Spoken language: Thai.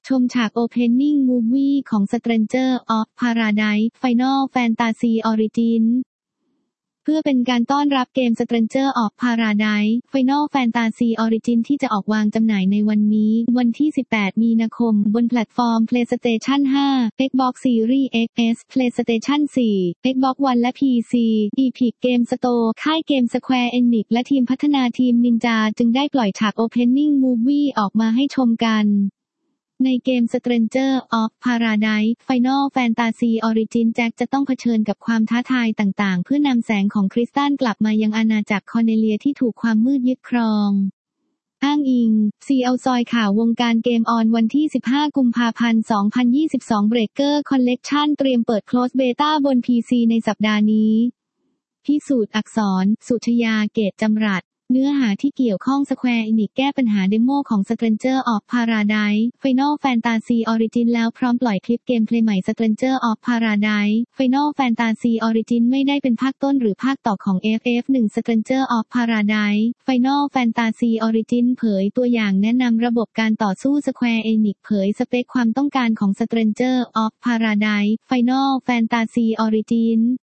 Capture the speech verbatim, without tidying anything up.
ชมฉาก Opening Movie ของ Stranger of Paradise Final Fantasy Origin เพื่อเป็นการต้อนรับเกม Stranger of Paradise Final Fantasy Origin ที่จะออกวางจำหน่ายในวันนี้วันที่สิบแปดมีนาคมบนแพลตฟอร์ม PlayStation ห้า Xbox Series X S PlayStation สี่ Xbox One และ พี ซี Epic Game Store ค่ายเกม Square Enix และทีมพัฒนาทีม Ninja จึงได้ปล่อยฉาก Opening Movie ออกมาให้ชมกันในเกม Stranger of Paradise Final Fantasy Origin แจ็คจะต้องเผชิญกับความท้าทายต่างๆเพื่อนำแสงของคริสตัลกลับมายังอาณาจักรคอร์เนเลียที่ถูกความมืดยึดครองอ้างอิง ซี แอล ซอยข่าววงการเกมออนวันที่สิบห้ากุมภาพันธ์สองพันยี่สิบสอง Breaker Collection เตรียมเปิด Closed Beta บน พี ซี ในสัปดาห์นี้พิสูจน์อักษร สุชยา เกตจำรัดเนื้อหาที่เกี่ยวข้อง Square Enix แก้ปัญหาเดโมของ Stranger of Paradise Final Fantasy Origin แล้วพร้อมปล่อยคลิปเกมเพลย์ใหม่ Stranger of Paradise Final Fantasy Origin ไม่ได้เป็นภาคต้นหรือภาคต่อของ เอฟ เอฟ หนึ่ง Stranger of Paradise Final Fantasy Origin เผยตัวอย่างแนะนำระบบการต่อสู้ Square Enix เผยสเปคความต้องการของ Stranger of Paradise Final Fantasy Origin